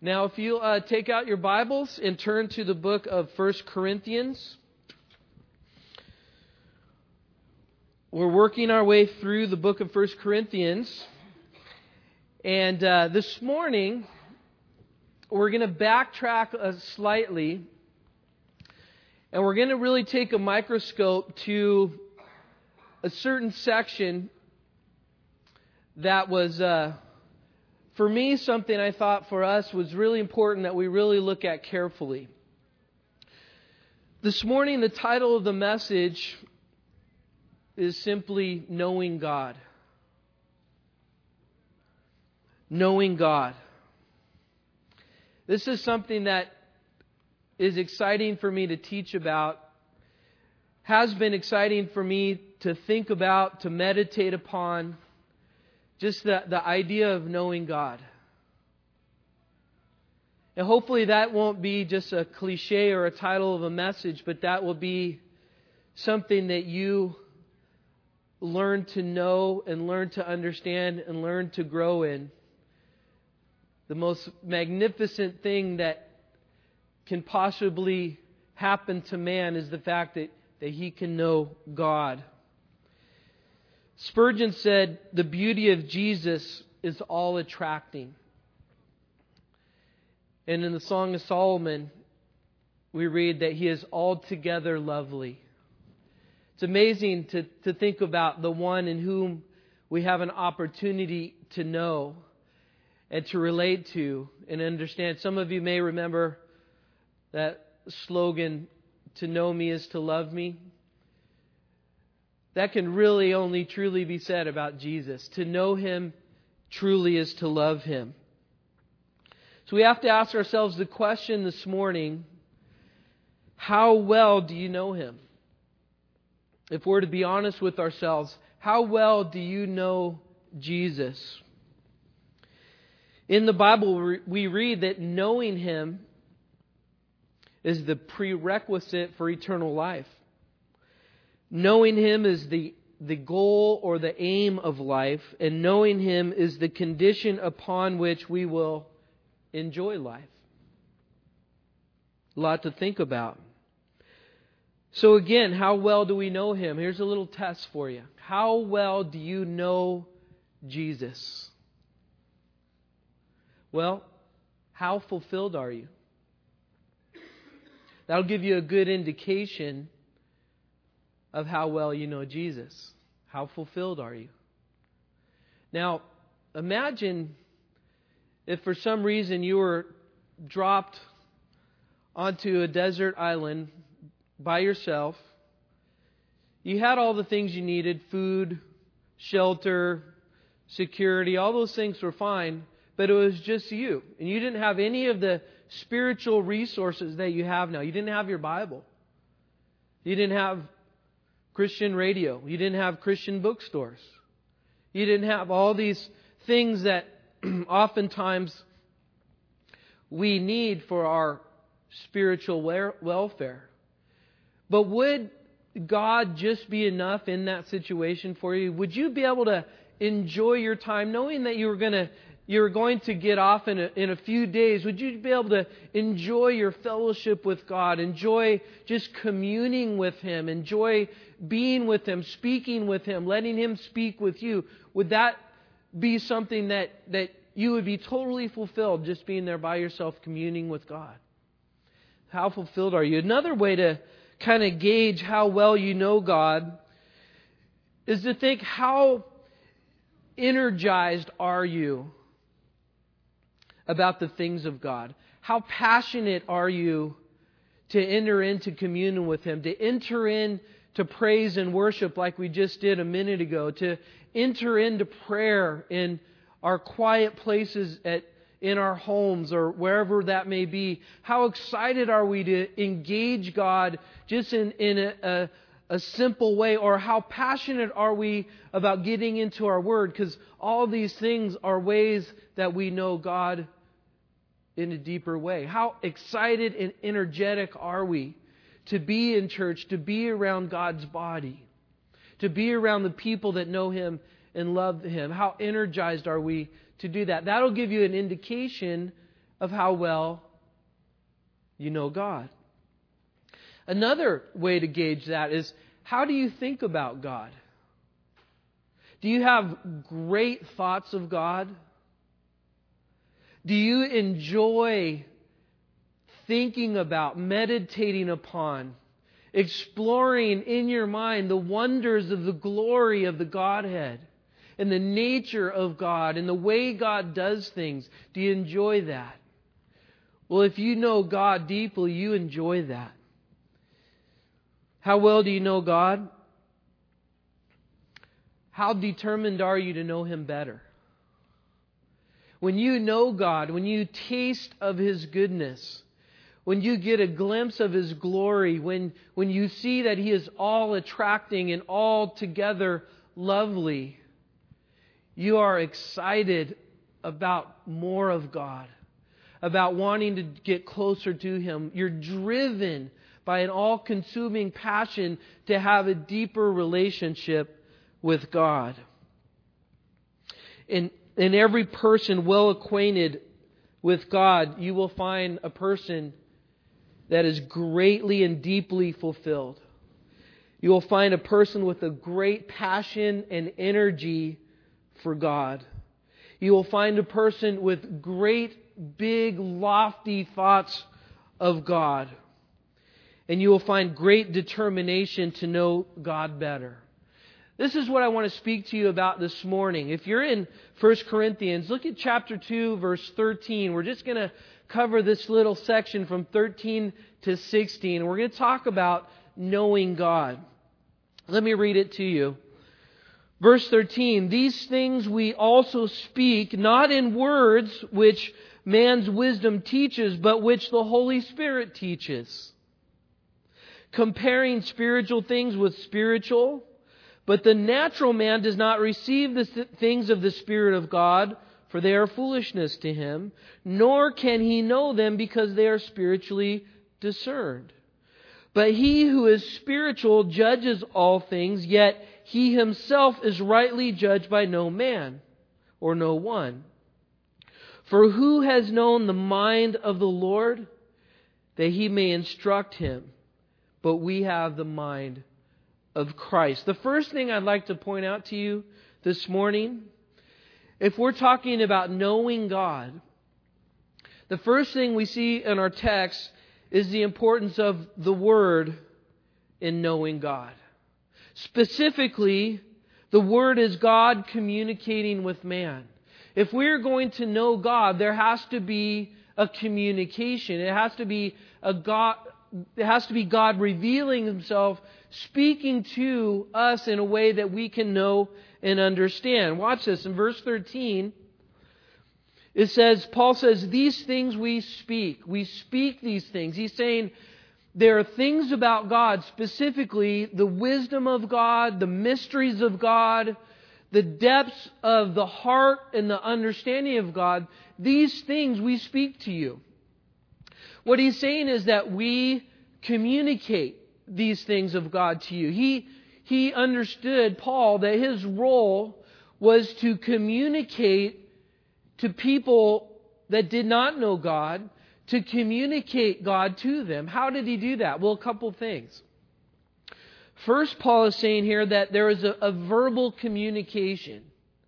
Now, if you take out your Bibles and turn to the book of 1 Corinthians, we're working our way through the book of 1 Corinthians. And this morning, we're going to backtrack slightly. And we're going to really take a microscope to a certain section that was, for me, something I thought for us was really important that we really look at carefully. This morning, the title of the message is simply Knowing God. Knowing God. This is something that is exciting for me to teach about, has been exciting for me to think about, to meditate upon, just the idea of knowing God. And hopefully that won't be just a cliche or a title of a message, but that will be something that you learn to know and learn to understand and learn to grow in. The most magnificent thing that can possibly happen to man is the fact that he can know God. Spurgeon said, "The beauty of Jesus is all attracting." And in the Song of Solomon, we read that He is altogether lovely. It's amazing to think about the one in whom we have an opportunity to know and to relate to and understand. Some of you may remember that slogan, "To know me is to love me." That can really only truly be said about Jesus. To know Him truly is to love Him. So we have to ask ourselves the question this morning, how well do you know Him? If we're to be honest with ourselves, how well do you know Jesus? In the Bible, we read that knowing Him is the prerequisite for eternal life. Knowing Him is the goal or the aim of life, and knowing Him is the condition upon which we will enjoy life. A lot to think about. So again, how well do we know Him? Here's a little test for you. How well do you know Jesus? Well, how fulfilled are you? That'll give you a good indication of how well you know Jesus. How fulfilled are you? Now, imagine if for some reason you were dropped onto a desert island by yourself. You had all the things you needed, food, shelter, security, all those things were fine, but it was just you. And you didn't have any of the spiritual resources that you have now. You didn't have your Bible. You didn't have Christian radio. You didn't have Christian bookstores. You didn't have all these things that oftentimes we need for our spiritual welfare. But would God just be enough in that situation for you? Would you be able to enjoy your time knowing that you were going to get off in a few days? Would you be able to enjoy your fellowship with God, enjoy just communing with Him, enjoy being with Him, speaking with Him, letting Him speak with you? Would that be something that you would be totally fulfilled, just being there by yourself, communing with God? How fulfilled are you? Another way to kind of gauge how well you know God is to think, how energized are you about the things of God? How passionate are you to enter into communion with Him, to enter into praise and worship like we just did a minute ago, to enter into prayer in our quiet places in our homes or wherever that may be? How excited are we to engage God just in a simple way? Or how passionate are we about getting into our Word? Because all these things are ways that we know God in a deeper way. How excited and energetic are we to be in church, to be around God's body, to be around the people that know Him and love Him? How energized are we to do that? That'll give you an indication of how well you know God. Another way to gauge that is, how do you think about God? Do you have great thoughts of God? Do you enjoy thinking about, meditating upon, exploring in your mind the wonders of the glory of the Godhead and the nature of God and the way God does things? Do you enjoy that? Well, if you know God deeply, you enjoy that. How well do you know God? How determined are you to know Him better? When you know God, when you taste of His goodness, when you get a glimpse of His glory, when you see that He is all attracting and altogether lovely, you are excited about more of God, about wanting to get closer to Him. You're driven by an all-consuming passion to have a deeper relationship with God. In every person well acquainted with God, you will find a person that is greatly and deeply fulfilled. You will find a person with a great passion and energy for God. You will find a person with great, big, lofty thoughts of God. And you will find great determination to know God better. This is what I want to speak to you about this morning. If you're in 1 Corinthians, look at chapter 2, verse 13. We're just going to cover this little section from 13 to 16. And we're going to talk about knowing God. Let me read it to you. Verse 13, "These things we also speak, not in words which man's wisdom teaches, but which the Holy Spirit teaches, comparing spiritual things with spiritual. But the natural man does not receive the things of the Spirit of God, for they are foolishness to him, nor can he know them because they are spiritually discerned. But he who is spiritual judges all things, yet he himself is rightly judged by no man or no one. For who has known the mind of the Lord, that he may instruct him? But we have the mind of Christ." The first thing I'd like to point out to you this morning, if we're talking about knowing God, the first thing we see in our text is the importance of the Word in knowing God. Specifically, the Word is God communicating with man. If we're going to know God, there has to be a communication. It has to be God revealing Himself, speaking to us in a way that we can know and understand. Watch this. In verse 13, it says, Paul says, "These things we speak." We speak these things. He's saying there are things about God, specifically the wisdom of God, the mysteries of God, the depths of the heart and the understanding of God. These things we speak to you. What he's saying is that we communicate these things of God to you. He understood, Paul, that his role was to communicate to people that did not know God, to communicate God to them. How did he do that? Well, a couple things. First, Paul is saying here that there is a verbal communication.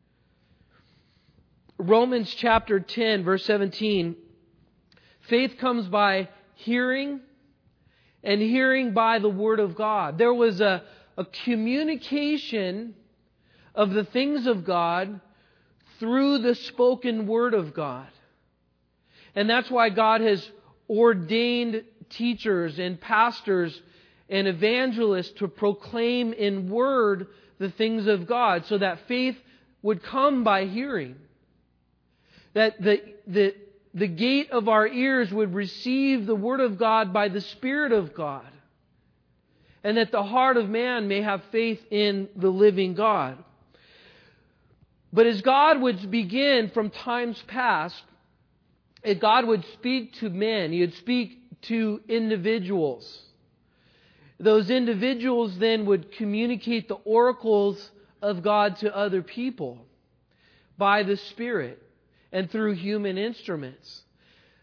Romans chapter 10, verse 17, "Faith comes by hearing, and hearing by the Word of God." There was a communication of the things of God through the spoken Word of God. And that's why God has ordained teachers and pastors and evangelists to proclaim in word the things of God, so that faith would come by hearing. That the gate of our ears would receive the Word of God by the Spirit of God. And that the heart of man may have faith in the living God. But as God would begin from times past, if God would speak to men, He would speak to individuals. Those individuals then would communicate the oracles of God to other people by the Spirit and through human instruments.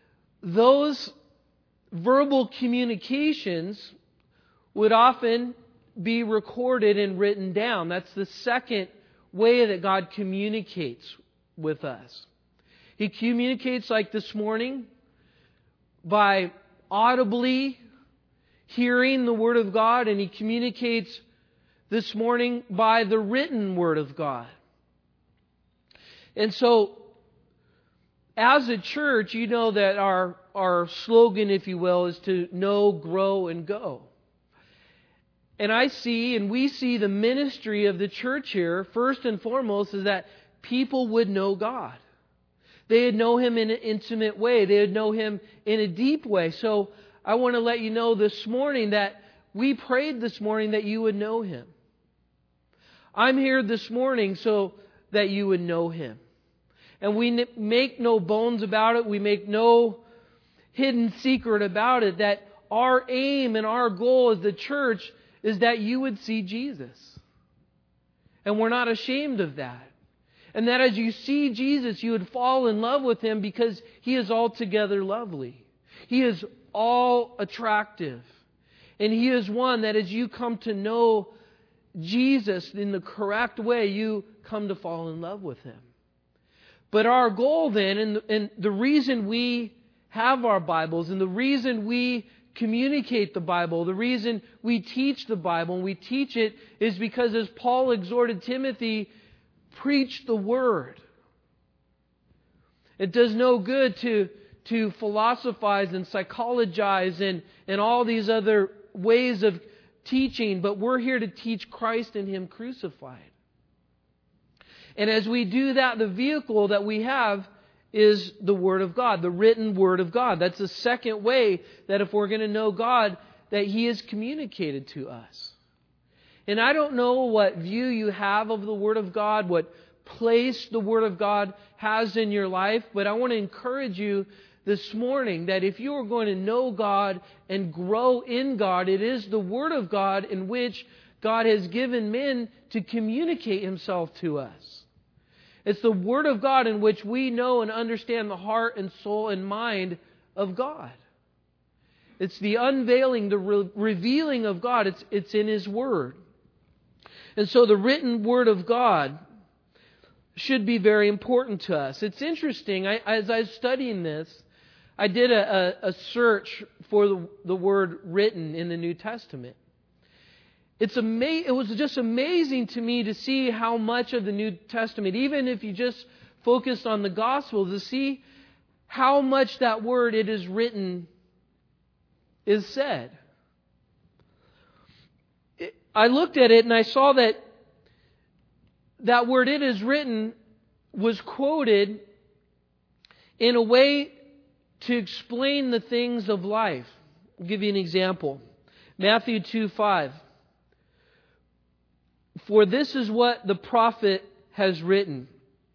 those verbal communications would often be recorded and written down. That's the second way that God communicates with us. He communicates like this morning by audibly hearing the Word of God, and He communicates this morning by the written Word of God. And so, as a church, you know that our slogan, if you will, is to know, grow, and go. And I see, and we see the ministry of the church here, first and foremost, is that people would know God. They would know Him in an intimate way. They would know Him in a deep way. So I want to let you know this morning that we prayed this morning that you would know Him. I'm here this morning so that you would know Him. And we make no bones about it. We make no hidden secret about it. That our aim and our goal as the church is that you would see Jesus. And we're not ashamed of that. And that as you see Jesus, you would fall in love with Him because He is altogether lovely. He is all attractive. And He is one that as you come to know Jesus in the correct way, you come to fall in love with Him. But our goal then, and the reason we have our Bibles, and the reason we communicate the Bible, the reason we teach the Bible, and we teach it, is because as Paul exhorted Timothy, preach the Word. It does no good to philosophize and psychologize and all these other ways of teaching, but we're here to teach Christ and Him crucified. And as we do that, the vehicle that we have is the Word of God, the written Word of God. That's the second way that if we're going to know God, that He is communicated to us. And I don't know what view you have of the Word of God, what place the Word of God has in your life, but I want to encourage you this morning that if you are going to know God and grow in God, it is the Word of God in which God has given men to communicate Himself to us. It's the Word of God in which we know and understand the heart and soul and mind of God. It's the unveiling, the revealing of God. It's in His Word. And so the written Word of God should be very important to us. It's interesting, as I was studying this, I did a search for the word written in the New Testament. It was just amazing to me to see how much of the New Testament, even if you just focused on the Gospels, to see how much that word "it is written" is said. I looked at it and I saw that word "it is written" was quoted in a way to explain the things of life. I'll give you an example. Matthew 2:5. For this is what the prophet has written.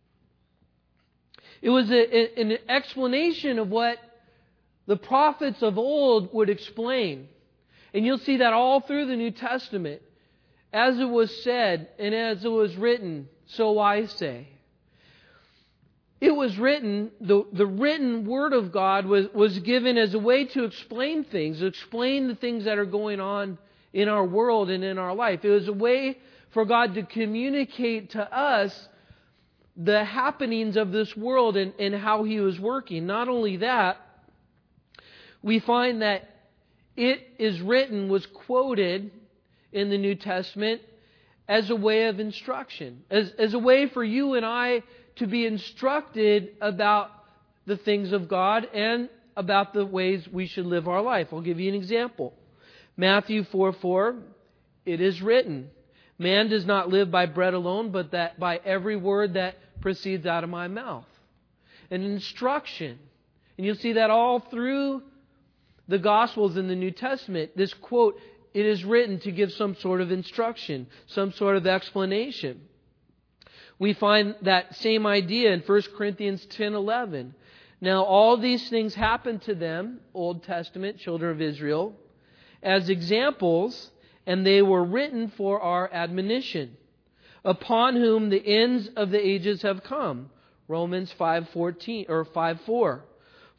It was an explanation of what the prophets of old would explain. And you'll see that all through the New Testament. As it was said and as it was written, so I say. It was written, the written Word of God was given as a way to explain things, to explain the things that are going on in our world and in our life. It was a way for God to communicate to us the happenings of this world and how He was working. Not only that, we find that "it is written" was quoted in the New Testament as a way of instruction, as a way for you and I to be instructed about the things of God and about the ways we should live our life. I'll give you an example. Matthew 4:4, "It is written, man does not live by bread alone, but that by every word that proceeds out of my mouth." An instruction. And you'll see that all through the Gospels in the New Testament. This quote, "It is written," to give some sort of instruction, some sort of explanation. We find that same idea in 1 Corinthians 10:11. Now all these things happened to them, Old Testament children of Israel, as examples, and they were written for our admonition, upon whom the ends of the ages have come. Romans 5:14 or 5:4. For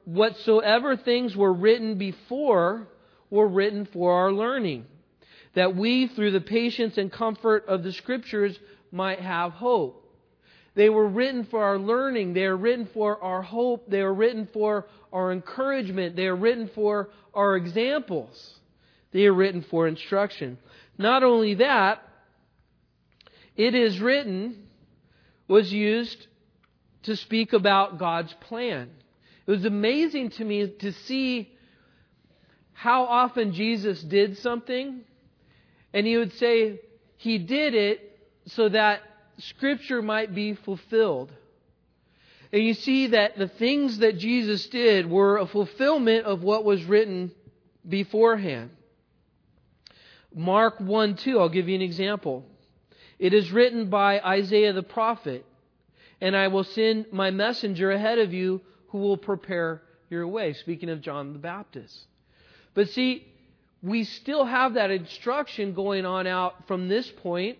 whatsoever things were written before were written for our learning, that we, through the patience and comfort of the Scriptures, might have hope. They were written for our learning. They are written for our hope. They are written for our encouragement. They are written for our examples. They are written for instruction. Not only that, it is written was used to speak about God's plan. It was amazing to me to see how often Jesus did something, and He would say He did it so that Scripture might be fulfilled. And you see that the things that Jesus did were a fulfillment of what was written beforehand. Mark 1:2, I'll give you an example. It is written by Isaiah the prophet, and I will send my messenger ahead of you who will prepare your way. Speaking of John the Baptist. But see, we still have that instruction going on out from this point,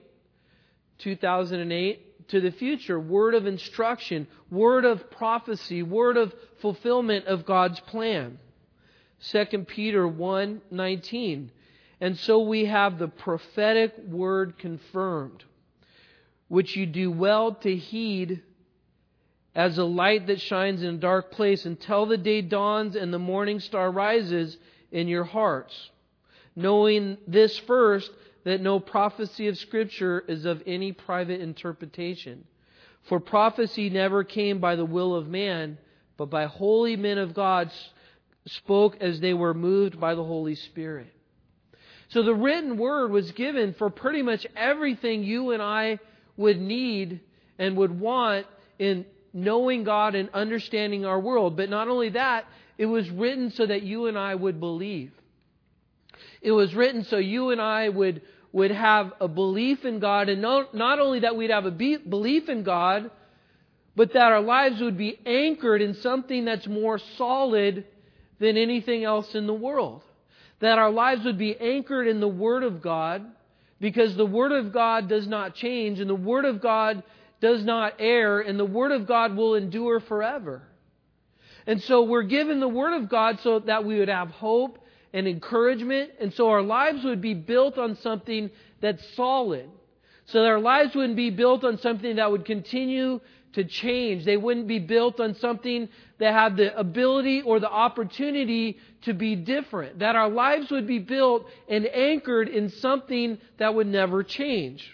2008, to the future. Word of instruction, word of prophecy, word of fulfillment of God's plan. 2 Peter 1:19. And so we have the prophetic word confirmed, which you do well to heed as a light that shines in a dark place until the day dawns and the morning star rises in your hearts. Knowing this first, that no prophecy of Scripture is of any private interpretation. For prophecy never came by the will of man, but by holy men of God spoke as they were moved by the Holy Spirit. So the written word was given for pretty much everything you and I would need and would want in knowing God and understanding our world. But not only that, it was written so that you and I would believe. It was written so you and I would have a belief in God, and not only that we'd have a belief in God, but that our lives would be anchored in something that's more solid than anything else in the world. That our lives would be anchored in the Word of God, because the Word of God does not change, and the Word of God does not err, and the Word of God will endure forever. And so we're given the Word of God so that we would have hope and encouragement, and so our lives would be built on something that's solid. So that our lives wouldn't be built on something that would continue to change. They wouldn't be built on something that had the ability or the opportunity to be different. That our lives would be built and anchored in something that would never change.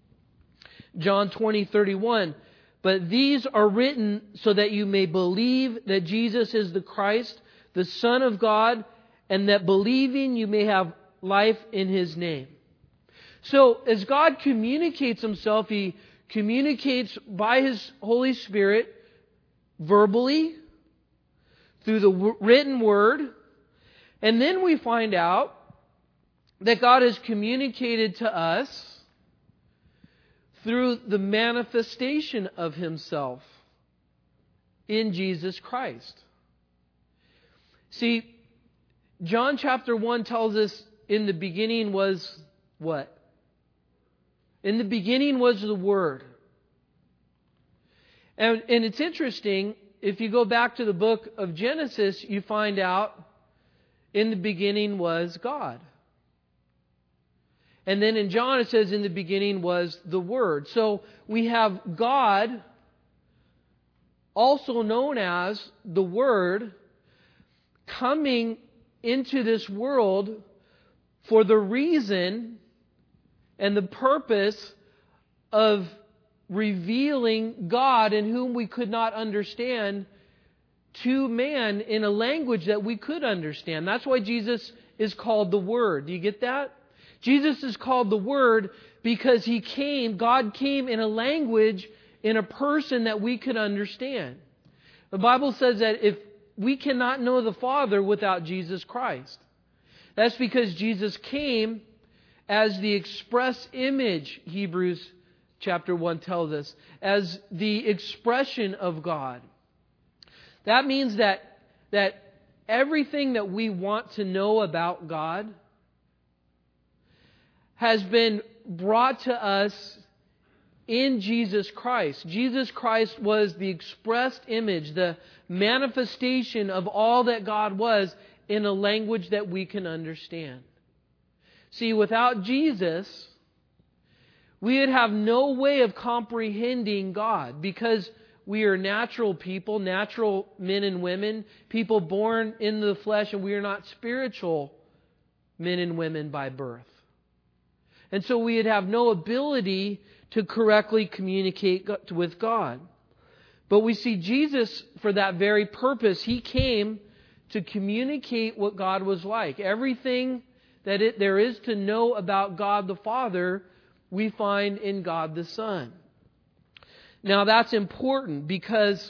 John 20:31. But these are written so that you may believe that Jesus is the Christ, the Son of God, and that believing you may have life in His name. So as God communicates Himself, He communicates by His Holy Spirit verbally, through the written Word. And then we find out that God has communicated to us through the manifestation of Himself in Jesus Christ. See, John chapter 1 tells us in the beginning was what? In the beginning was the Word. And it's interesting, if you go back to the book of Genesis, you find out in the beginning was God. And then in John it says in the beginning was the Word. So we have God, also known as the Word, coming into this world for the reason and the purpose of revealing God, in whom we could not understand, to man in a language that we could understand. That's why Jesus is called the Word. Do you get that? Jesus is called the Word because God came in a language, in a person that we could understand. The Bible says that if we cannot know the Father without Jesus Christ. That's because Jesus came as the express image, Hebrews chapter 1 tells us, as the expression of God. That means that everything that we want to know about God has been brought to us in Jesus Christ. Jesus Christ was the expressed image, the manifestation of all that God was in a language that we can understand. See, without Jesus, we would have no way of comprehending God, because we are natural people, natural men and women, people born in the flesh, and we are not spiritual men and women by birth. And so we would have no ability to correctly communicate with God. But we see Jesus, for that very purpose, He came to communicate what God was like. Everything that there is to know about God the Father, we find in God the Son. Now that's important because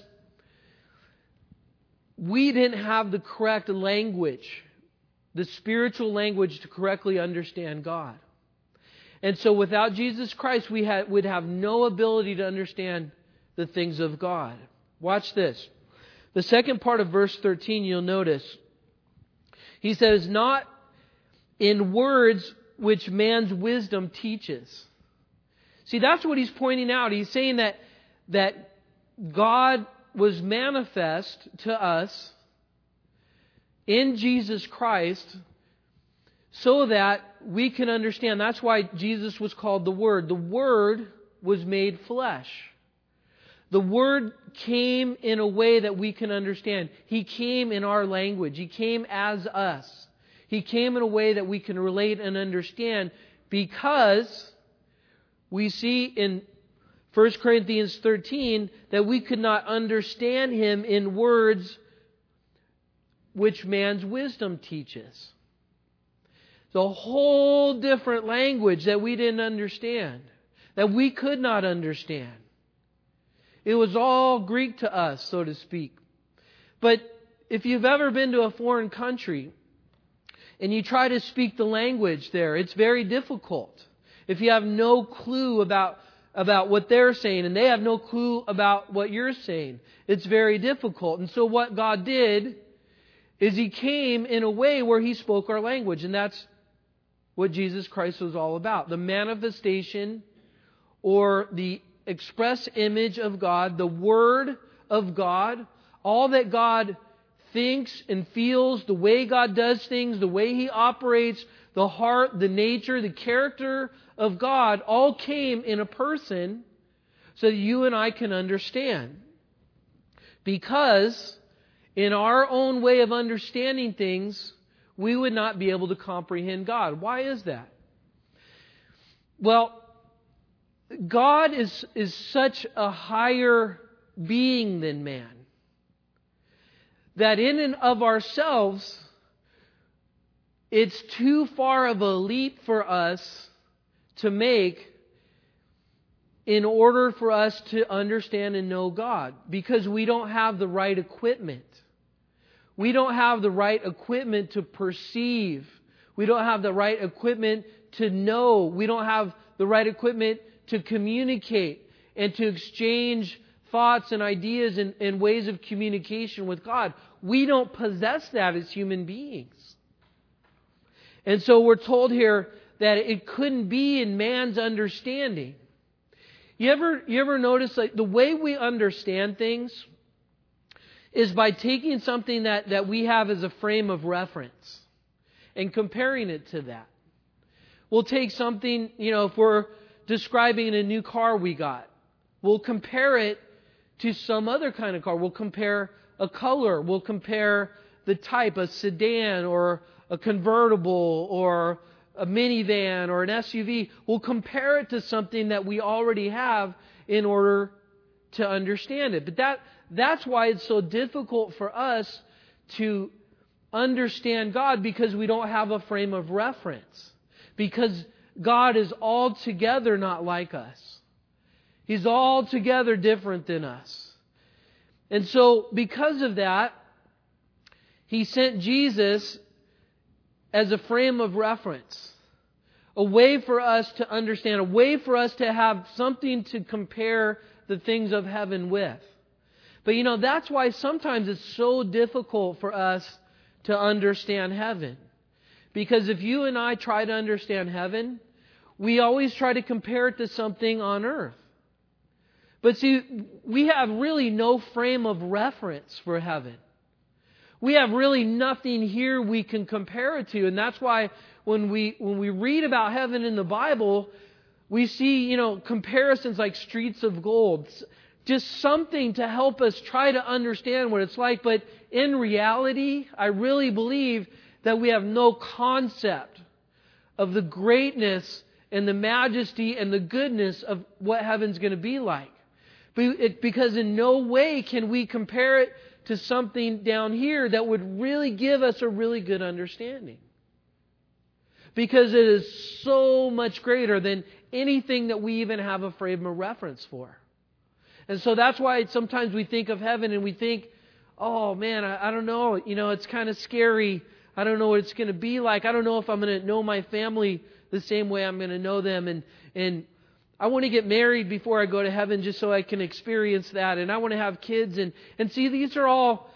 we didn't have the correct language, the spiritual language, to correctly understand God. And so without Jesus Christ, we would have no ability to understand the things of God. Watch this. The second part of verse 13, you'll notice, he says, not in words which man's wisdom teaches. See, that's what he's pointing out. He's saying that God was manifest to us in Jesus Christ so that we can understand. That's why Jesus was called the Word. The Word was made flesh. The Word came in a way that we can understand. He came in our language. He came as us. He came in a way that we can relate and understand, because we see in 1 Corinthians 13 that we could not understand Him in words which man's wisdom teaches. It's a whole different language that we didn't understand, that we could not understand. It was all Greek to us, so to speak. But if you've ever been to a foreign country and you try to speak the language there, it's very difficult. If you have no clue about what they're saying and they have no clue about what you're saying, it's very difficult. And so what God did is He came in a way where He spoke our language. And that's what Jesus Christ was all about. The manifestation, or the express image of God, the Word of God, all that God thinks and feels, the way God does things, the way He operates, the heart, the nature, the character of God, all came in a person so that you and I can understand. Because in our own way of understanding things, we would not be able to comprehend God. Why is that? Well, God is such a higher being than man, that in and of ourselves, it's too far of a leap for us to make in order for us to understand and know God, because we don't have the right equipment. We don't have the right equipment to perceive. We don't have the right equipment to know. We don't have the right equipment to communicate and to exchange thoughts and ideas and ways of communication with God. We don't possess that as human beings. And so we're told here that it couldn't be in man's understanding. You ever notice, like, the way we understand things is by taking something that we have as a frame of reference and comparing it to that. We'll take something, if we're describing a new car we got, we'll compare it to some other kind of car. We'll compare a color. We'll compare the type, a sedan or a convertible or a minivan or an SUV. We'll compare it to something that we already have in order to understand it. But that's why it's so difficult for us to understand God, because we don't have a frame of reference. Because God is altogether not like us. He's altogether different than us. And so because of that, He sent Jesus as a frame of reference. A way for us to understand, a way for us to have something to compare the things of heaven with. But that's why sometimes it's so difficult for us to understand heaven. Because if you and I try to understand heaven, we always try to compare it to something on earth. But see, we have really no frame of reference for heaven. We have really nothing here we can compare it to. And that's why when we read about heaven in the Bible, we see, comparisons like streets of gold. Just something to help us try to understand what it's like. But in reality, I really believe that we have no concept of the greatness and the majesty and the goodness of what heaven's going to be like. Because in no way can we compare it to something down here that would really give us a really good understanding. Because it is so much greater than anything that we even have a frame of reference for. And so that's why sometimes we think of heaven and we think, oh man, I don't know, it's kind of scary. I don't know what it's going to be like. I don't know if I'm going to know my family the same way I'm going to know them. And I want to get married before I go to heaven just so I can experience that. And I want to have kids. And see, these are all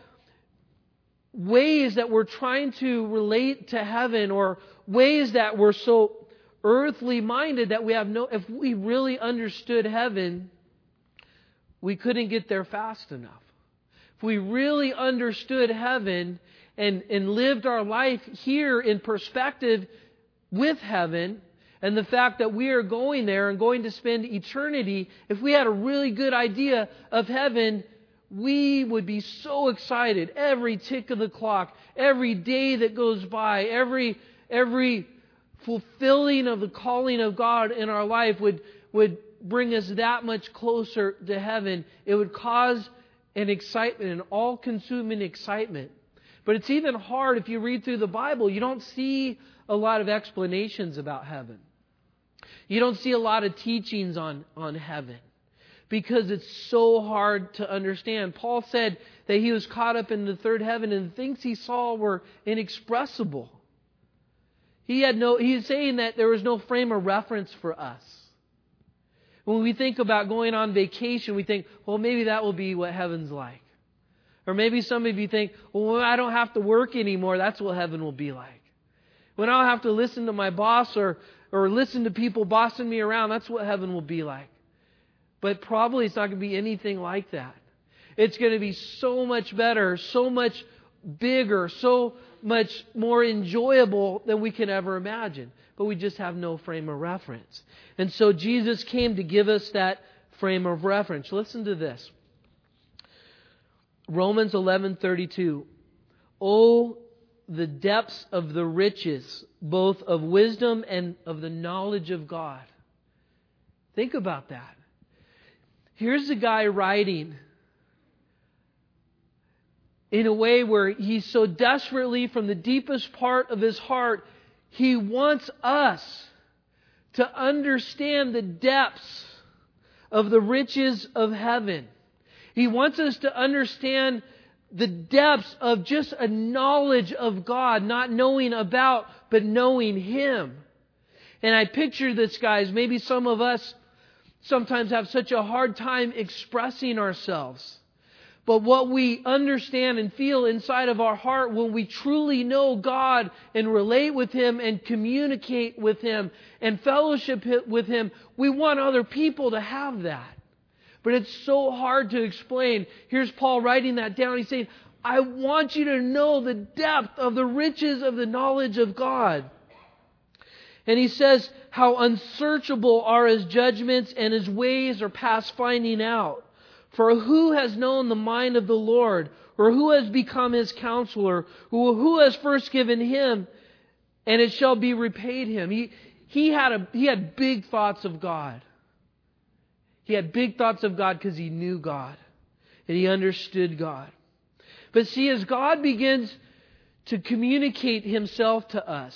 ways that we're trying to relate to heaven, or ways that we're so earthly minded that if we really understood heaven, we couldn't get there fast enough. If we really understood heaven and lived our life here in perspective with heaven, and the fact that we are going there and going to spend eternity, if we had a really good idea of heaven, we would be so excited. Every tick of the clock, every day that goes by, every fulfilling of the calling of God in our life would bring us that much closer to heaven. It would cause an excitement, an all-consuming excitement. But it's even hard if you read through the Bible. You don't see a lot of explanations about heaven. You don't see a lot of teachings on heaven because it's so hard to understand. Paul said that he was caught up in the third heaven and the things he saw were inexpressible. He's saying that there was no frame of reference for us. When we think about going on vacation, we think, well, maybe that will be what heaven's like. Or maybe some of you think, well, when I don't have to work anymore, that's what heaven will be like. When I don't have to listen to my boss or listen to people bossing me around, that's what heaven will be like. But probably it's not going to be anything like that. It's going to be so much better, so much bigger, so much more enjoyable than we can ever imagine. But we just have no frame of reference. And so Jesus came to give us that frame of reference. Listen to this. Romans 11:32. Oh, the depths of the riches, both of wisdom and of the knowledge of God. Think about that. Here's a guy writing in a way where he's so desperately, from the deepest part of his heart, he wants us to understand the depths of the riches of heaven. He wants us to understand the depths of just a knowledge of God, not knowing about, but knowing Him. And I picture this, guys, maybe some of us sometimes have such a hard time expressing ourselves. But what we understand and feel inside of our heart when we truly know God and relate with Him and communicate with Him and fellowship with Him, we want other people to have that. But it's so hard to explain. Here's Paul writing that down. He's saying, I want you to know the depth of the riches of the knowledge of God. And he says, how unsearchable are His judgments and His ways are past finding out. For who has known the mind of the Lord? Or who has become His counselor? Who has first given Him, and it shall be repaid Him? He had big thoughts of God. He had big thoughts of God because he knew God and he understood God. But see, as God begins to communicate Himself to us,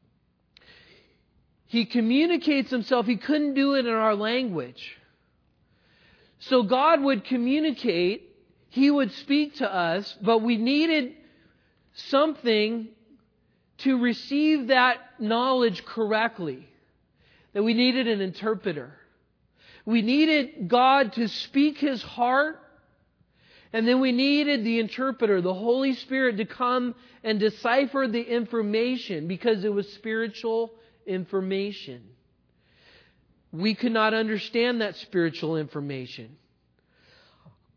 He communicates Himself. He couldn't do it in our language. So God would communicate. He would speak to us, but we needed something to receive that knowledge correctly. That we needed an interpreter. We needed God to speak His heart, and then we needed the interpreter, the Holy Spirit, to come and decipher the information because it was spiritual information. We could not understand that spiritual information.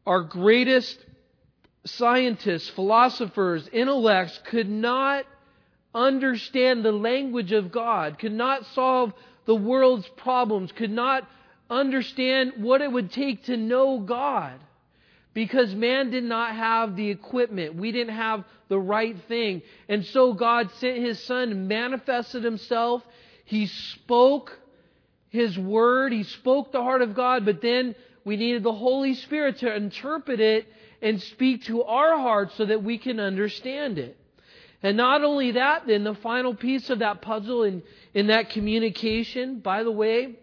our greatest scientists, philosophers, intellects could not understand the language of God, could not solve the world's problems, could not understand what it would take to know God. Because man did not have the equipment. We didn't have the right thing. And so God sent His Son, manifested Himself. He spoke His Word. He spoke the heart of God. But then we needed the Holy Spirit to interpret it and speak to our hearts so that we can understand it. And not only that, then the final piece of that puzzle in that communication, by the way,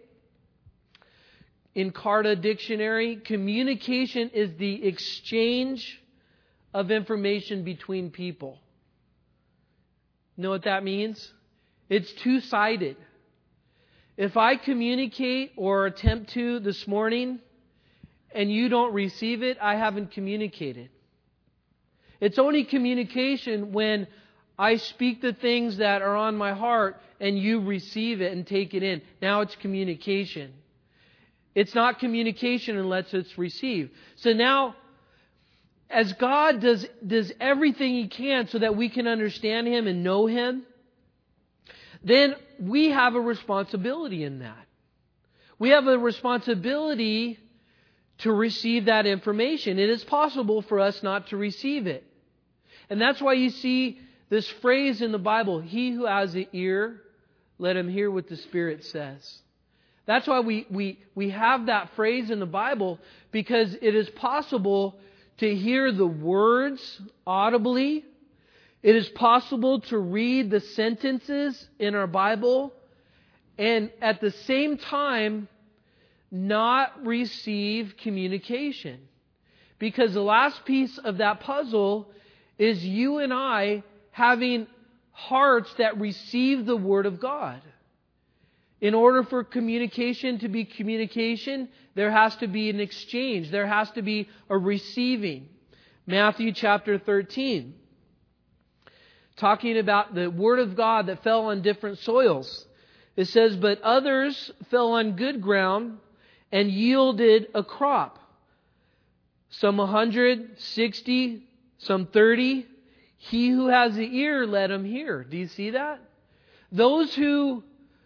in Carta Dictionary, communication is the exchange of information between people. You know what that means? It's two-sided. If I communicate or attempt to this morning and you don't receive it, I haven't communicated. It's only communication when I speak the things that are on my heart and you receive it and take it in. Now it's communication. It's not communication unless it's received. So now, as God does everything He can so that we can understand Him and know Him, then we have a responsibility in that. We have a responsibility to receive that information. It is possible for us not to receive it. And that's why you see this phrase in the Bible, "He who has an ear, let him hear what the Spirit says." That's why we have that phrase in the Bible, because it is possible to hear the words audibly. It is possible to read the sentences in our Bible and at the same time not receive communication. Because the last piece of that puzzle is you and I having hearts that receive the Word of God. In order for communication to be communication, there has to be an exchange. There has to be a receiving. Matthew chapter 13. Talking about the Word of God that fell on different soils. It says, "But others fell on good ground and yielded a crop. Some 160, some 30. He who has the ear, let him hear." Do you see that? Those who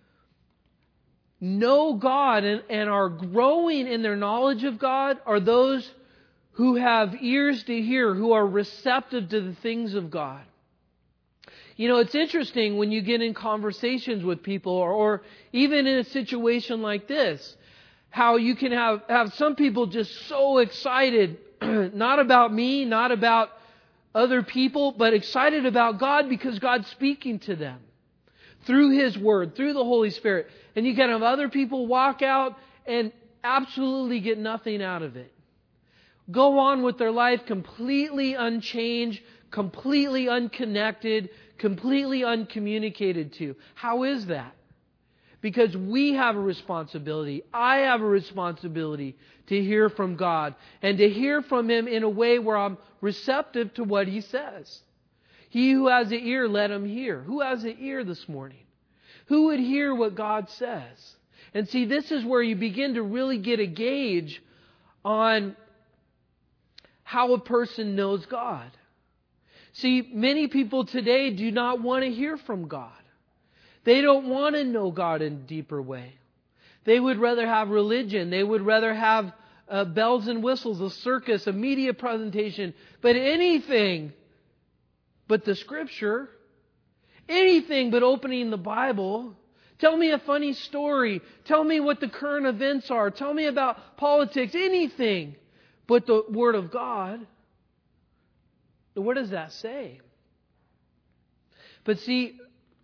know God and are growing in their knowledge of God are those who have ears to hear, who are receptive to the things of God. You know, it's interesting when you get in conversations with people or even in a situation like this, how you can have some people just so excited, not about me, not about other people, but excited about God because God's speaking to them through His Word, through the Holy Spirit. And you can have other people walk out and absolutely get nothing out of it. Go on with their life completely unchanged, completely unconnected, completely uncommunicated to. How is that? Because we have a responsibility. I have a responsibility to hear from God and to hear from Him in a way where I'm receptive to what He says. He who has an ear, let him hear. Who has an ear this morning? Who would hear what God says? And see, this is where you begin to really get a gauge on how a person knows God. See, many people today do not want to hear from God. They don't want to know God in a deeper way. They would rather have religion. They would rather have bells and whistles, a circus, a media presentation, but anything but the Scripture. Anything but opening the Bible. Tell me a funny story. Tell me what the current events are. Tell me about politics. Anything but the Word of God. What does that say? But see,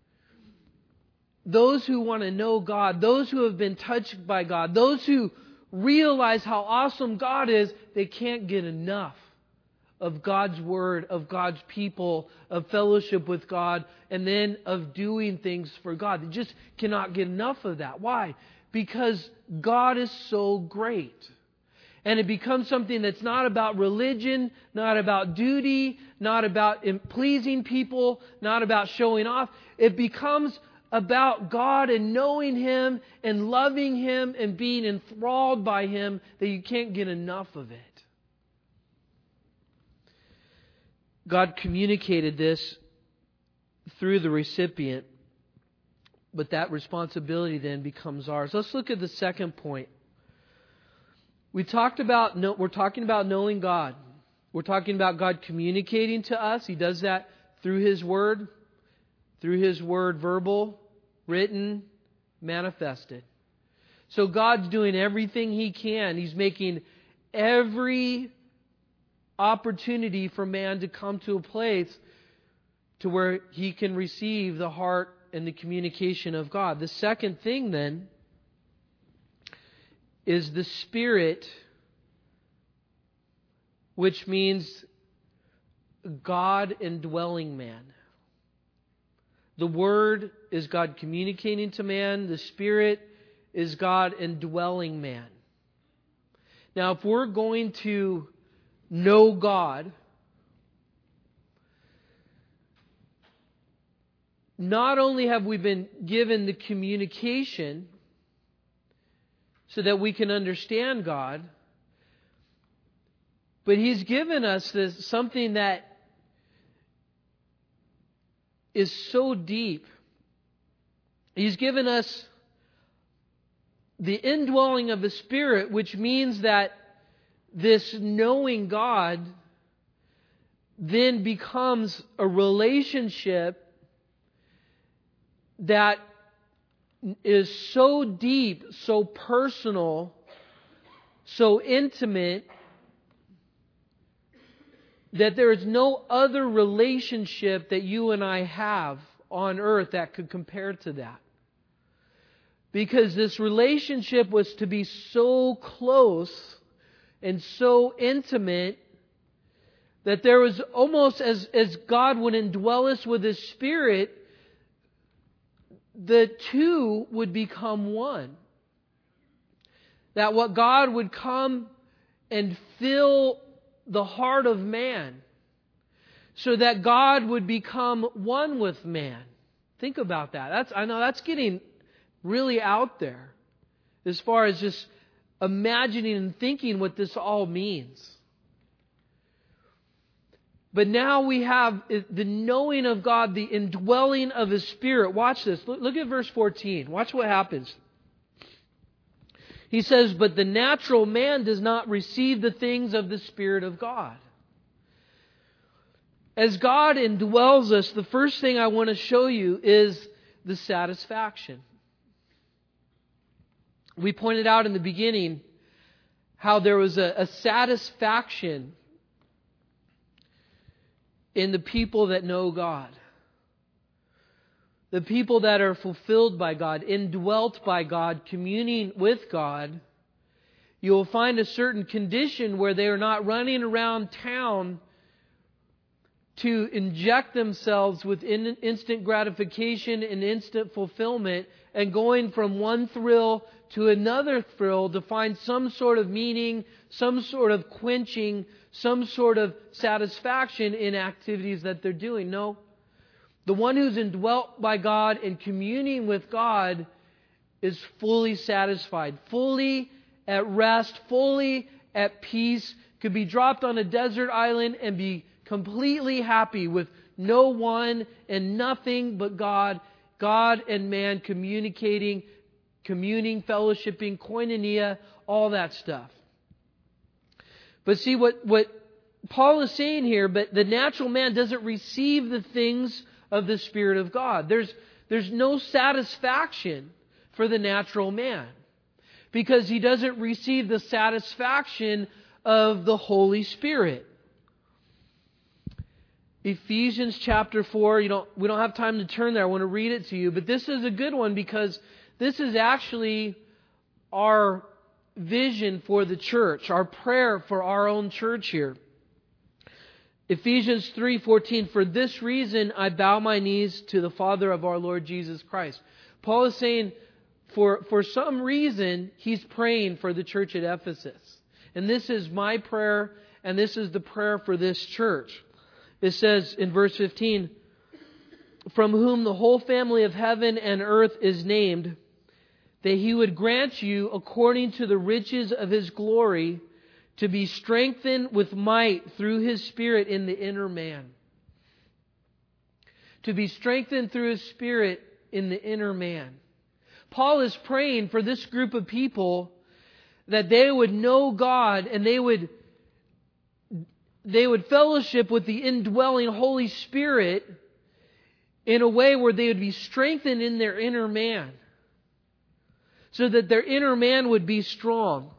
those who want to know God, those who have been touched by God, those who realize how awesome God is, they can't get enough of God's Word, of God's people, of fellowship with God, and then of doing things for God. They just cannot get enough of that. Why? Because God is so great. And it becomes something that's not about religion, not about duty, not about pleasing people, not about showing off. It becomes about God and knowing Him and loving Him and being enthralled by Him, that you can't get enough of it. God communicated this through the recipient, but that responsibility then becomes ours. Let's look at the second point. We're talking about knowing God. We're talking about God communicating to us. He does that through His Word, verbal, written, manifested. So God's doing everything He can. He's making every opportunity for man to come to a place to where he can receive the heart and the communication of God. The second thing then is the Spirit, which means God indwelling man. The Word is God communicating to man. The Spirit is God indwelling man. Now, if we're going to know God, not only have we been given the communication so that we can understand God, but He's given us something that is so deep. He's given us the indwelling of the Spirit, which means that this knowing God then becomes a relationship that is so deep, so personal, so intimate, that there is no other relationship that you and I have on earth that could compare to that. Because this relationship was to be so close and so intimate that there was almost, as God would indwell us with His Spirit, the two would become one. That what God would come and fill the heart of man, so that God would become one with man. Think about that. I know that's getting really out there as far as just imagining and thinking what this all means. But now we have the knowing of God, the indwelling of His Spirit. Watch this. Look at verse 14. Watch what happens. He says, "But the natural man does not receive the things of the Spirit of God." As God indwells us, the first thing I want to show you is the satisfaction. We pointed out in the beginning how there was a satisfaction in the people that know God. The people that are fulfilled by God, indwelt by God, communing with God. You will find a certain condition where they are not running around town to inject themselves with instant gratification and instant fulfillment, and going from one thrill to another thrill to find some sort of meaning, some sort of quenching, some sort of satisfaction in activities that they're doing. No. The one who's indwelt by God and communing with God is fully satisfied, fully at rest, fully at peace, could be dropped on a desert island and be completely happy with no one and nothing but God. God and man communicating, communing, fellowshipping, koinonia, all that stuff. But see what Paul is saying here, but the natural man doesn't receive the things of the Spirit of God. There's no satisfaction for the natural man, because he doesn't receive the satisfaction of the Holy Spirit. Ephesians chapter 4, we don't have time to turn there. I want to read it to you, but this is a good one because this is actually our vision for the church, our prayer for our own church here. Ephesians 3:14, "For this reason I bow my knees to the Father of our Lord Jesus Christ." Paul is saying for some reason he's praying for the church at Ephesus. And this is my prayer, and this is the prayer for this church. It says in verse 15, "From whom the whole family of heaven and earth is named, that He would grant you, according to the riches of His glory, to be strengthened with might through His Spirit in the inner man." to be strengthened through His Spirit in the inner man. Paul is praying for this group of people that they would know God and they would fellowship with the indwelling Holy Spirit in a way where they would be strengthened in their inner man, so that their inner man would be strong.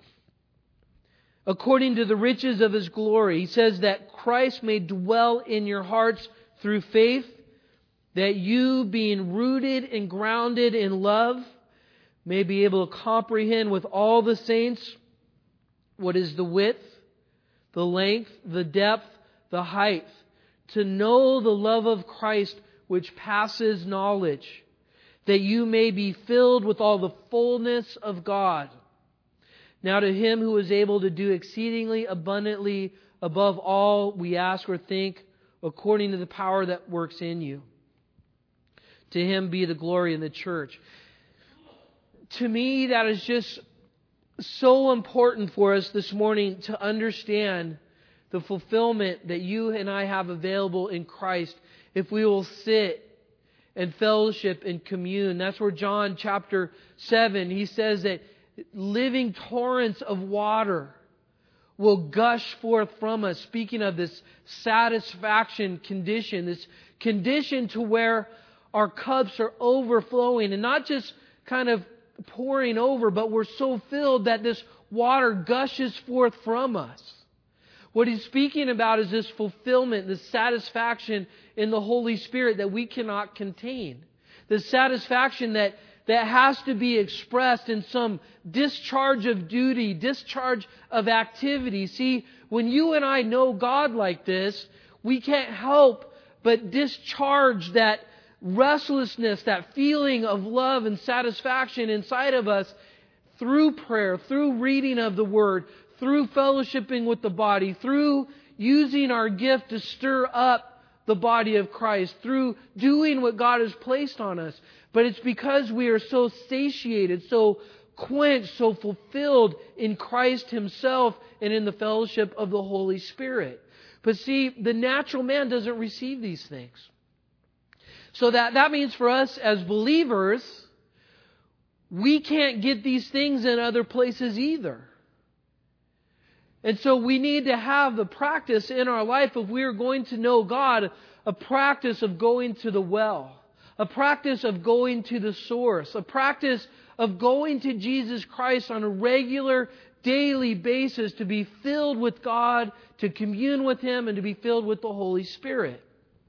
According to the riches of His glory, He says that Christ may dwell in your hearts through faith, that you, being rooted and grounded in love, may be able to comprehend with all the saints what is the width, the length, the depth, the height, to know the love of Christ which passes knowledge, that you may be filled with all the fullness of God. Now to Him who is able to do exceedingly abundantly above all we ask or think, according to the power that works in you. To Him be the glory in the church. To me, that is just so important for us this morning to understand the fulfillment that you and I have available in Christ if we will sit and fellowship and commune. That's where John chapter 7, he says that living torrents of water will gush forth from us. Speaking of this satisfaction condition, this condition to where our cups are overflowing and not just kind of pouring over, but we're so filled that this water gushes forth from us. What he's speaking about is this fulfillment, this satisfaction in the Holy Spirit that we cannot contain. The satisfaction that has to be expressed in some discharge of duty, discharge of activity. See, when you and I know God like this, we can't help but discharge that restlessness, that feeling of love and satisfaction inside of us through prayer, through reading of the Word, through fellowshipping with the body, through using our gift to stir up the body of Christ, through doing what God has placed on us. But it's because we are so satiated, so quenched, so fulfilled in Christ Himself and in the fellowship of the Holy Spirit. But see, the natural man doesn't receive these things. So that means for us as believers, we can't get these things in other places either. And so we need to have the practice in our life, if we are going to know God, a practice of going to the well, a practice of going to the source, a practice of going to Jesus Christ on a regular, daily basis to be filled with God, to commune with Him, and to be filled with the Holy Spirit.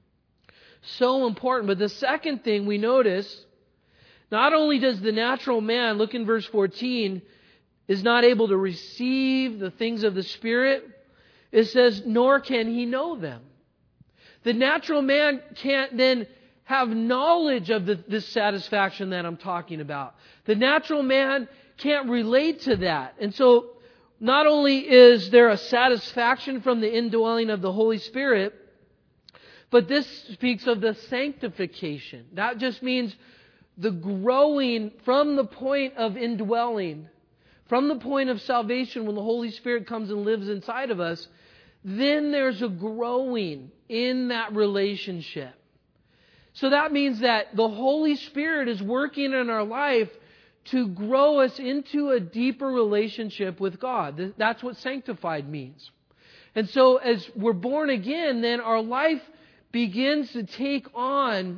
So important. But the second thing we notice, not only does the natural man, look in verse 14, is not able to receive the things of the Spirit, it says, nor can he know them. The natural man can't then have knowledge of this satisfaction that I'm talking about. The natural man can't relate to that. And so, not only is there a satisfaction from the indwelling of the Holy Spirit, but this speaks of the sanctification. That just means the growing from the point of indwelling, from the point of salvation when the Holy Spirit comes and lives inside of us. Then there's a growing in that relationship. So that means that the Holy Spirit is working in our life to grow us into a deeper relationship with God. That's what sanctified means. And so as we're born again, then our life begins to take on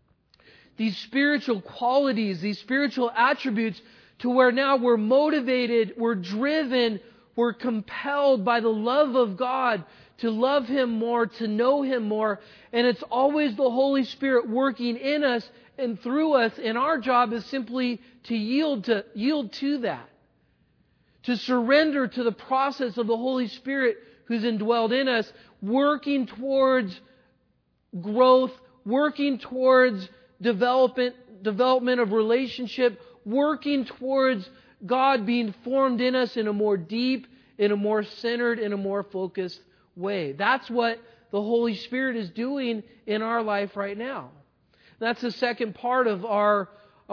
these spiritual qualities, these spiritual attributes, to where now we're motivated, we're driven, we're compelled by the love of God to love Him more, to know Him more. And it's always the Holy Spirit working in us and through us. And our job is simply to yield to that. To surrender to the process of the Holy Spirit who's indwelled in us, working towards growth, working towards development of relationship, working towards God being formed in us in a more deep, in a more centered, in a more focused way. That's what the Holy Spirit is doing in our life right now. That's the second part of our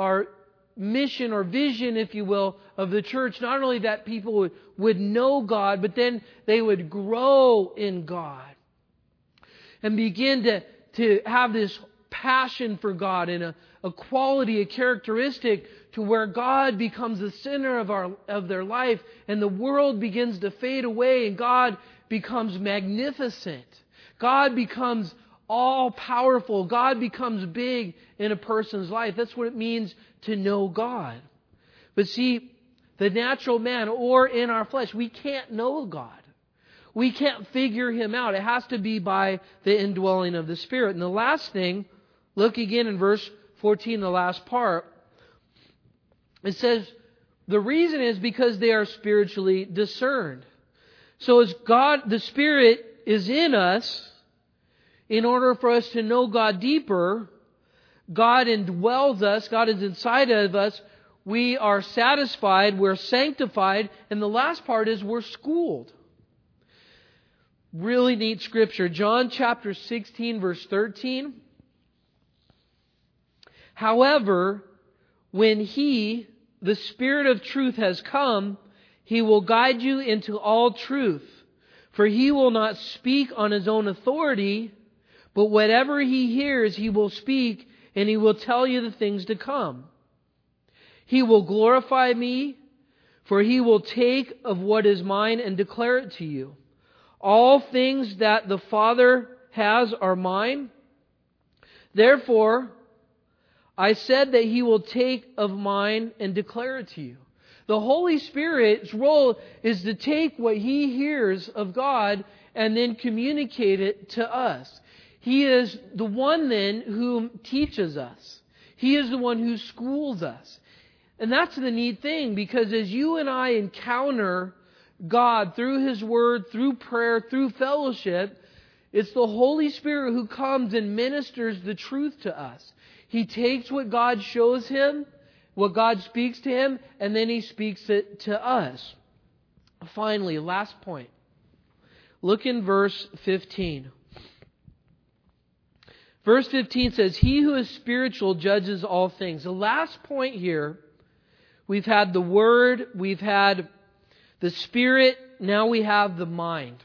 mission or vision, if you will, of the church. Not only that people would know God, but then they would grow in God and begin to have this passion for God and a quality, a characteristic to where God becomes the center of their life, and the world begins to fade away, and God becomes magnificent. God becomes all-powerful. God becomes big in a person's life. That's what it means to know God. But see, the natural man, or in our flesh, we can't know God. We can't figure Him out. It has to be by the indwelling of the Spirit. And the last thing, look again in verse 14, the last part. It says, the reason is because they are spiritually discerned. So as God, the Spirit is in us, in order for us to know God deeper, God indwells us, God is inside of us, we are satisfied, we're sanctified, and the last part is we're schooled. Really neat scripture. John chapter 16, verse 13. However, when He, the Spirit of truth, has come, He will guide you into all truth. For He will not speak on His own authority, but whatever He hears, He will speak, and He will tell you the things to come. He will glorify Me, for He will take of what is mine and declare it to you. All things that the Father has are mine. Therefore, I said that He will take of mine and declare it to you. The Holy Spirit's role is to take what He hears of God and then communicate it to us. He is the one then who teaches us. He is the one who schools us. And that's the neat thing, because as you and I encounter God through His Word, through prayer, through fellowship, it's the Holy Spirit who comes and ministers the truth to us. He takes what God shows Him, what God speaks to Him, and then He speaks it to us. Finally, last point. Look in verse 15. Verse 15 says, He who is spiritual judges all things. The last point here, we've had the Word, we've had the Spirit, now we have the mind.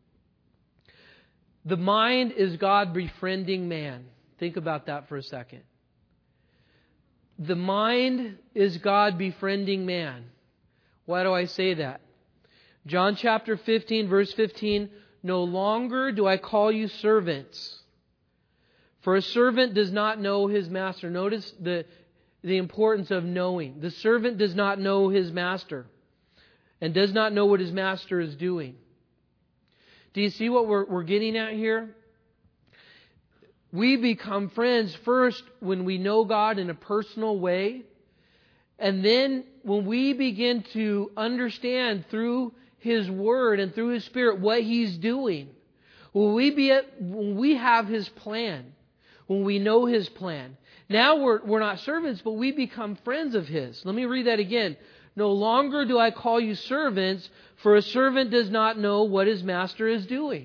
The mind is God befriending man. Think about that for a second. The mind is God befriending man. Why do I say that? John chapter 15, verse 15, no longer do I call you servants, for a servant does not know his master. Notice the importance of knowing. The servant does not know his master and does not know what his master is doing. Do you see what we're getting at here? We become friends first when we know God in a personal way. And then when we begin to understand through His Word and through His Spirit what He's doing. When we have His plan. When we know His plan. Now we're not servants, but we become friends of His. Let me read that again. No longer do I call you servants, for a servant does not know what his master is doing.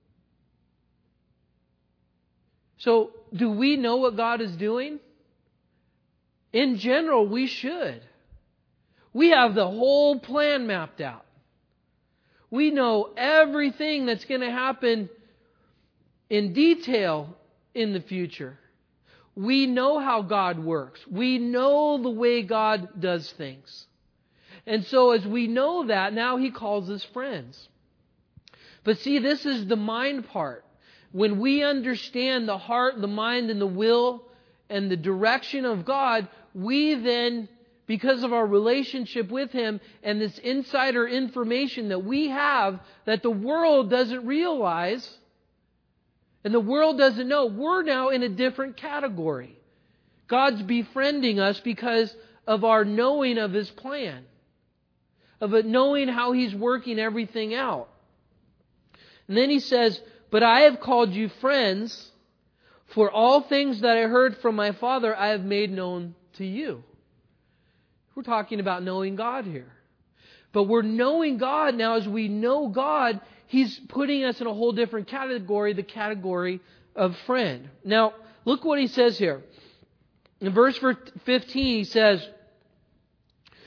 So, do we know what God is doing? In general, we should. We have the whole plan mapped out. We know everything that's going to happen in detail in the future. We know how God works. We know the way God does things. And so as we know that, now He calls us friends. But see, this is the mind part. When we understand the heart, the mind, and the will, and the direction of God, we then, because of our relationship with Him and this insider information that we have that the world doesn't realize and the world doesn't know, we're now in a different category. God's befriending us because of our knowing of His plan, of it knowing how He's working everything out. And then He says, but I have called you friends, for all things that I heard from my Father I have made known to you. We're talking about knowing God here. But we're knowing God now. As we know God, He's putting us in a whole different category, the category of friend. Now, look what He says here. In verse 15, He says,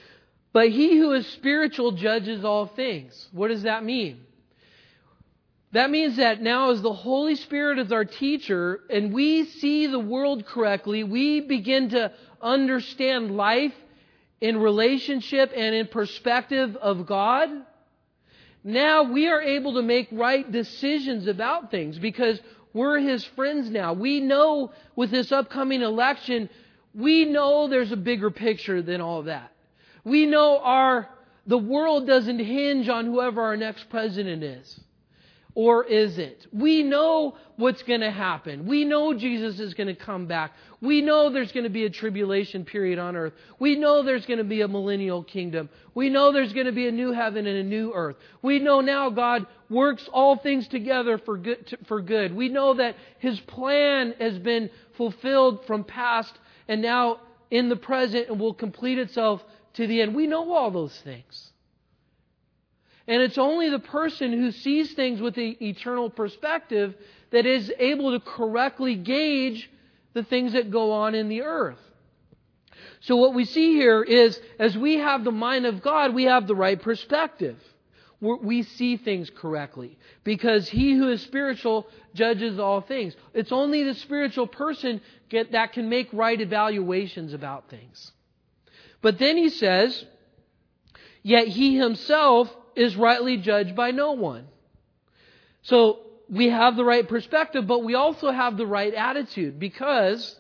but He who is spiritual judges all things. What does that mean? That means that now as the Holy Spirit is our teacher and we see the world correctly, we begin to understand life in relationship and in perspective of God. Now we are able to make right decisions about things because we're His friends now. We know with this upcoming election, we know there's a bigger picture than all that. We know the world doesn't hinge on whoever our next president is. Or isn't. We know what's going to happen. We know Jesus is going to come back. We know there's going to be a tribulation period on earth. We know there's going to be a millennial kingdom. We know there's going to be a new heaven and a new earth. We know now God works all things together for good. We know that His plan has been fulfilled from past and now in the present and will complete itself to the end. We know all those things. And it's only the person who sees things with the eternal perspective that is able to correctly gauge the things that go on in the earth. So what we see here is, as we have the mind of God, we have the right perspective. We see things correctly. Because He who is spiritual judges all things. It's only the spiritual person that can make right evaluations about things. But then he says, yet he himself is rightly judged by no one. So we have the right perspective, but we also have the right attitude, because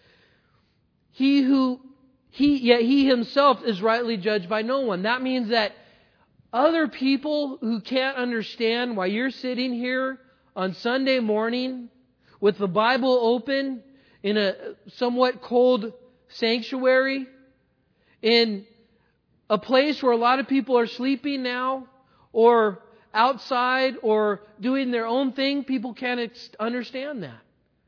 yet he himself is rightly judged by no one. That means that other people who can't understand why you're sitting here on Sunday morning with the Bible open in a somewhat cold sanctuary, in a place where a lot of people are sleeping now, or outside, or doing their own thing, people can't understand that.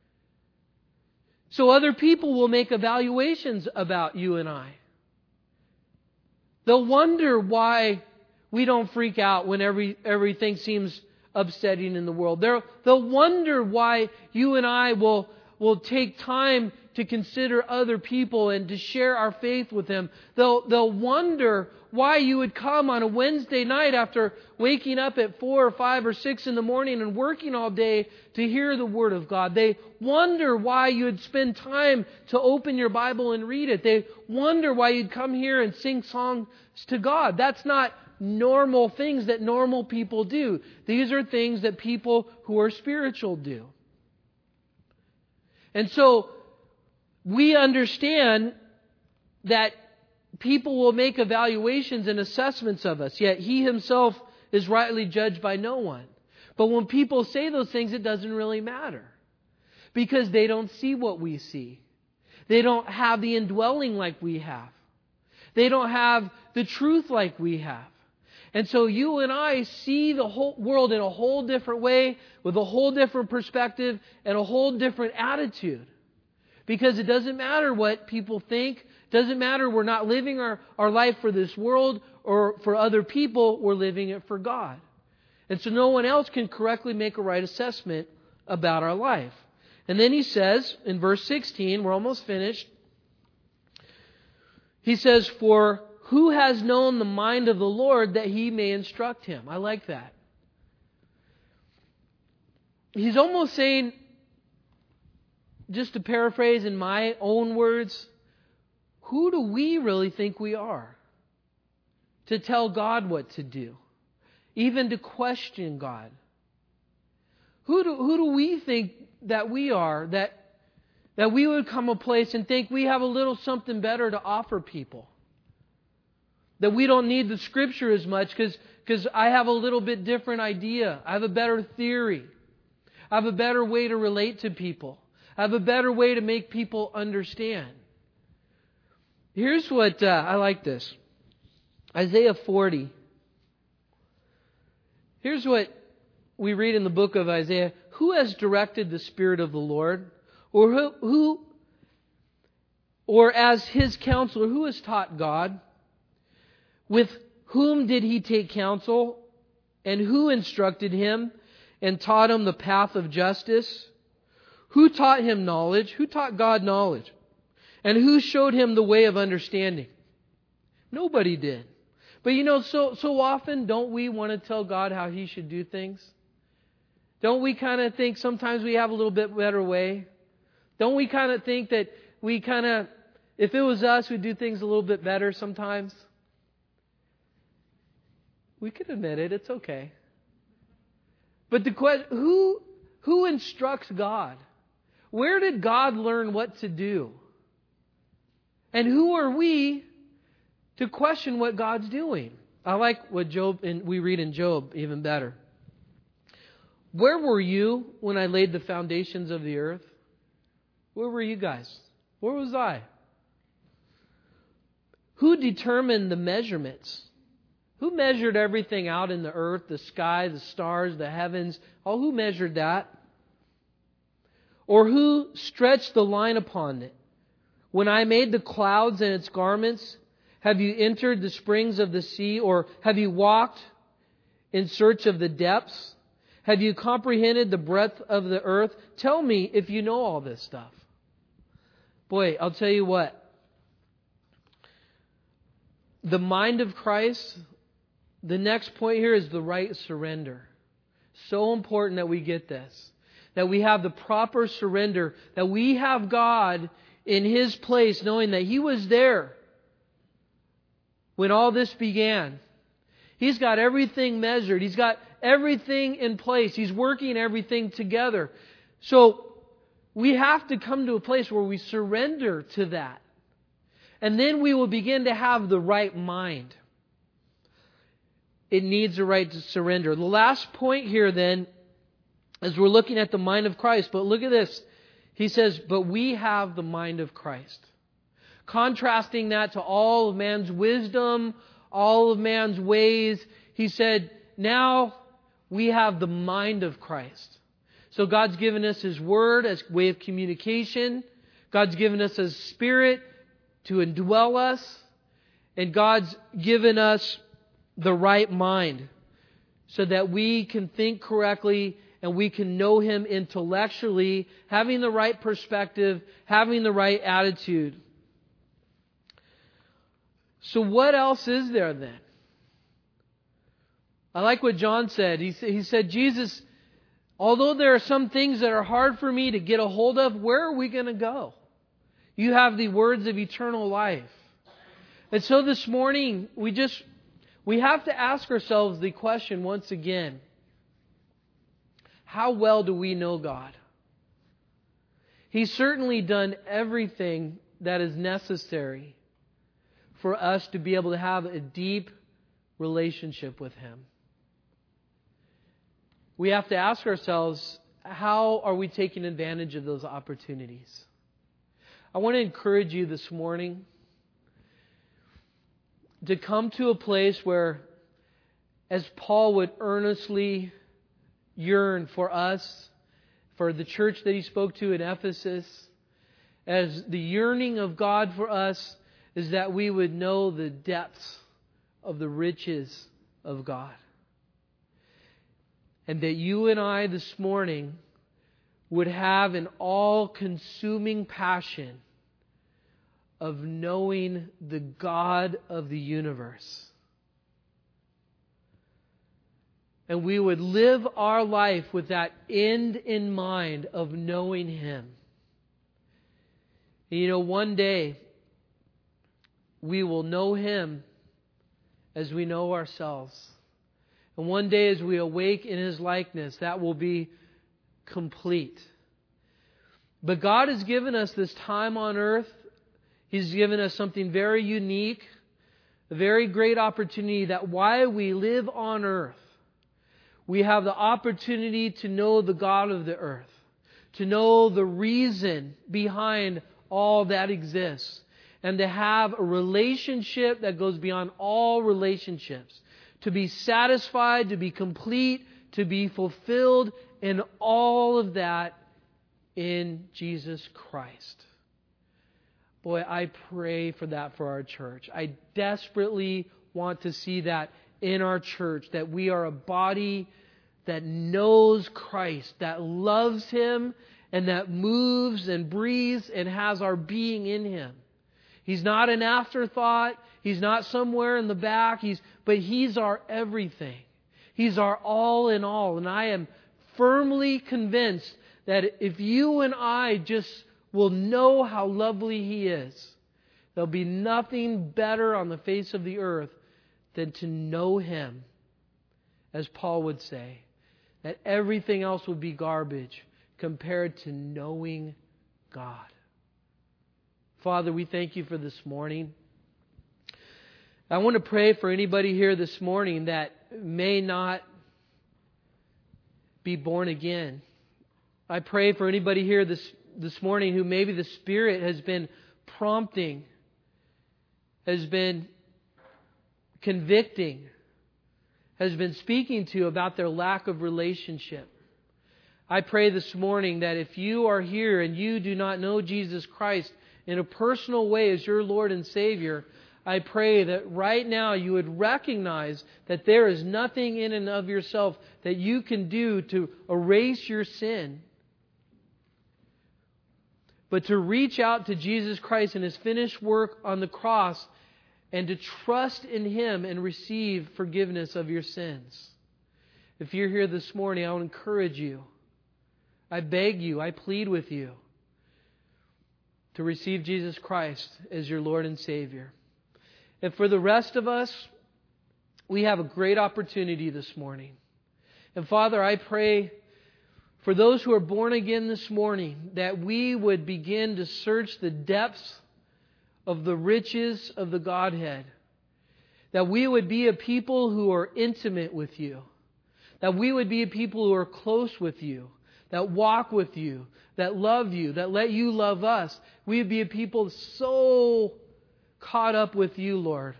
So other people will make evaluations about you and I. They'll wonder why we don't freak out when everything seems upsetting in the world. They'll wonder why you and I will take time to consider other people and to share our faith with them. They'll wonder why you would come on a Wednesday night after waking up at 4 or 5 or 6 in the morning and working all day to hear the Word of God. They wonder why you would spend time to open your Bible and read it. They wonder why you'd come here and sing songs to God. That's not normal things that normal people do. These are things that people who are spiritual do. And so we understand that people will make evaluations and assessments of us, yet He Himself is rightly judged by no one. But when people say those things, it doesn't really matter, because they don't see what we see. They don't have the indwelling like we have. They don't have the truth like we have. And so you and I see the whole world in a whole different way, with a whole different perspective and a whole different attitude. Because it doesn't matter what people think. It doesn't matter. We're not living our life for this world or for other people. We're living it for God. And so no one else can correctly make a right assessment about our life. And then he says in verse 16, we're almost finished. He says, for who has known the mind of the Lord that He may instruct him? I like that. He's almost saying, just to paraphrase in my own words, who do we really think we are to tell God what to do? Even to question God? Who do we think that we are, that we would come a place and think we have a little something better to offer people? That we don't need the Scripture as much because I have a little bit different idea. I have a better theory. I have a better way to relate to people. I have a better way to make people understand. Here's what, I like this. Isaiah 40. Here's what we read in the book of Isaiah. Who has directed the Spirit of the Lord? Or as His counselor, who has taught God? With whom did He take counsel? And who instructed Him and taught Him the path of justice? Who taught Him knowledge? Who taught God knowledge? And who showed Him the way of understanding? Nobody did. But so often, don't we want to tell God how He should do things? Don't we kind of think sometimes we have a little bit better way? Don't we kind of think that if it was us, we'd do things a little bit better sometimes? We could admit it. It's okay. But the question, who instructs God? Where did God learn what to do? And who are we to question what God's doing? I like what we read in Job even better. Where were you when I laid the foundations of the earth? Where were you guys? Where was I? Who determined the measurements? Who measured everything out in the earth, the sky, the stars, the heavens? Oh, who measured that? Or who stretched the line upon it? When I made the clouds and its garments, have you entered the springs of the sea, or have you walked in search of the depths? Have you comprehended the breadth of the earth? Tell me if you know all this stuff. Boy, I'll tell you what. The mind of Christ, the next point here is the right surrender. So important that we get this. That we have the proper surrender. That we have God in His place, knowing that He was there when all this began. He's got everything measured. He's got everything in place. He's working everything together. So we have to come to a place where we surrender to that. And then we will begin to have the right mind. It needs a right to surrender. The last point here then, as we're looking at the mind of Christ, but look at this. He says, but we have the mind of Christ. Contrasting that to all of man's wisdom, all of man's ways, he said, now we have the mind of Christ. So God's given us His Word as way of communication. God's given us His Spirit to indwell us. And God's given us the right mind so that we can think correctly and we can know Him intellectually, having the right perspective, having the right attitude. So what else is there then? I like what John said. He said, Jesus, although there are some things that are hard for me to get a hold of, where are we going to go? You have the words of eternal life. And so this morning, we have to ask ourselves the question once again. How well do we know God? He's certainly done everything that is necessary for us to be able to have a deep relationship with Him. We have to ask ourselves, how are we taking advantage of those opportunities? I want to encourage you this morning to come to a place where, as Paul would earnestly yearn for us, for the church that he spoke to in Ephesus, as the yearning of God for us is that we would know the depths of the riches of God. And that you and I this morning would have an all-consuming passion of knowing the God of the universe. And we would live our life with that end in mind of knowing Him. And you know, one day we will know Him as we know ourselves. And one day as we awake in His likeness, that will be complete. But God has given us this time on earth. He's given us something very unique, a very great opportunity that while we live on earth, we have the opportunity to know the God of the earth, to know the reason behind all that exists, and to have a relationship that goes beyond all relationships, to be satisfied, to be complete, to be fulfilled in all of that in Jesus Christ. Boy, I pray for that for our church. I desperately want to see that in our church, that we are a body that knows Christ, that loves Him, and that moves and breathes and has our being in Him. He's not an afterthought. He's not somewhere in the back. But He's our everything. He's our all in all. And I am firmly convinced that if you and I just will know how lovely He is, there'll be nothing better on the face of the earth than to know Him. As Paul would say, that everything else would be garbage compared to knowing God. Father, we thank You for this morning. I want to pray for anybody here this morning that may not be born again. I pray for anybody here this morning who maybe the Spirit has been prompting, has been convicting, has been speaking to about their lack of relationship. I pray this morning that if you are here and you do not know Jesus Christ in a personal way as your Lord and Savior, I pray that right now you would recognize that there is nothing in and of yourself that you can do to erase your sin, but to reach out to Jesus Christ and His finished work on the cross and to trust in Him and receive forgiveness of your sins. If you're here this morning, I would encourage you, I beg you, I plead with you to receive Jesus Christ as your Lord and Savior. And for the rest of us, we have a great opportunity this morning. And Father, I pray for those who are born again this morning that we would begin to search the depths of the riches of the Godhead. That we would be a people who are intimate with You. That we would be a people who are close with You. That walk with You. That love You. That let You love us. We would be a people so caught up with You, Lord,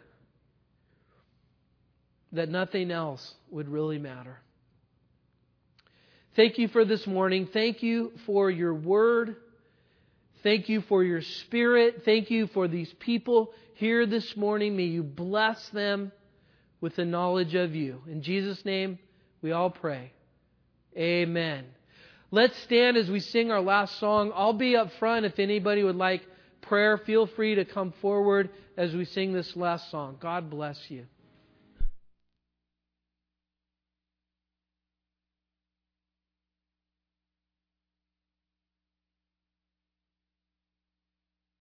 that nothing else would really matter. Thank You for this morning. Thank You for Your Word. Thank You for Your Spirit. Thank You for these people here this morning. May You bless them with the knowledge of You. In Jesus' name, we all pray. Amen. Let's stand as we sing our last song. I'll be up front if anybody would like prayer. Feel free to come forward as we sing this last song. God bless you.